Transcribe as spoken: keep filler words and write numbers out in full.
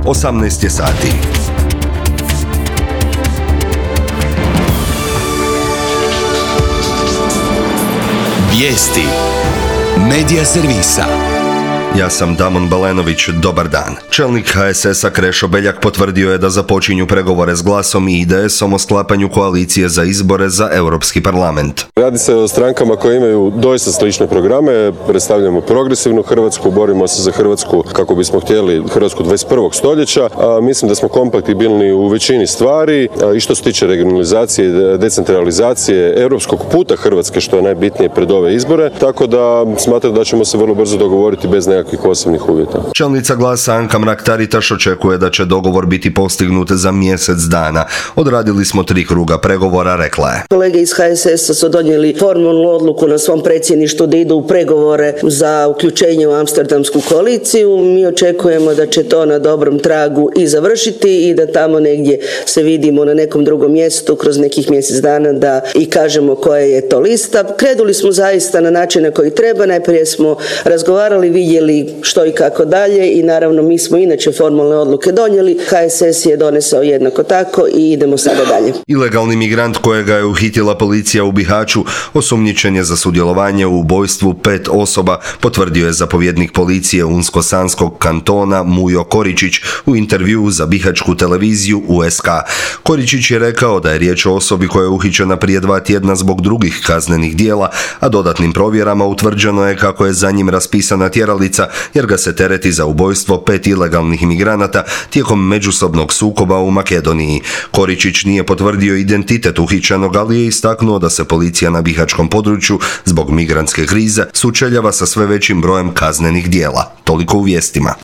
osamnaest je sati. Vijesti Medija servisa. Ja sam Damon Balenović, dobar dan. Čelnik ha es es a Krešo Beljak potvrdio je da započinju pregovore s Glasom i i de esom o sklapanju koalicije za izbore za Europski parlament. Radi se o strankama koje imaju doista slične programe, predstavljamo progresivnu Hrvatsku, borimo se za Hrvatsku kako bismo htjeli Hrvatsku dvadeset prvog stoljeća, a mislim da smo kompatibilni u većini stvari i što se tiče regionalizacije, decentralizacije, europskog puta Hrvatske, što je najbitnije pred ove izbore, tako da smatram da ćemo se vrlo brzo dogovoriti bez nekakvih posebnih uvjeta. Čelnica Glasa Anka Mrak-Taritaš očekuje da će dogovor biti postignut za mjesec dana. Odradili smo tri kruga pregovora, rekla je. Kolege iz ha es es a su donijeli formalnu odluku na svom predsjedništvu da idu u pregovore za uključenje u Amsterdamsku koaliciju. Mi očekujemo da će to na dobrom tragu i završiti i da tamo negdje se vidimo na nekom drugom mjestu kroz nekih mjesec dana da i kažemo koja je to lista. Krenuli smo zaista na način na koji treba. Najprije smo razgovarali, vidjeli što i kako dalje i naravno mi smo inače formalne odluke donijeli. ha es es je donesao jednako tako i idemo sada dalje. Ilegalni migrant kojega je uhitila policija u Bihaću osumnjičen je za sudjelovanje u ubojstvu pet osoba, potvrdio je zapovjednik policije Unsko-Sanskog kantona Mujo Koričić u intervjuu za bihaćku televiziju U S K. Koričić je rekao da je riječ o osobi koja je uhićena prije dva tjedna zbog drugih kaznenih dijela, a dodatnim provjerama utvrđeno je kako je za njim raspisana tjeralica jer ga se tereti za ubojstvo pet ilegalnih imigranata tijekom međusobnog sukoba u Makedoniji. Koričić nije potvrdio identitet uhićenog, ali je istaknuo da se policija na bihaćkom području zbog migrantske krize sučeljava sa sve većim brojem kaznenih dijela. Toliko u vijestima.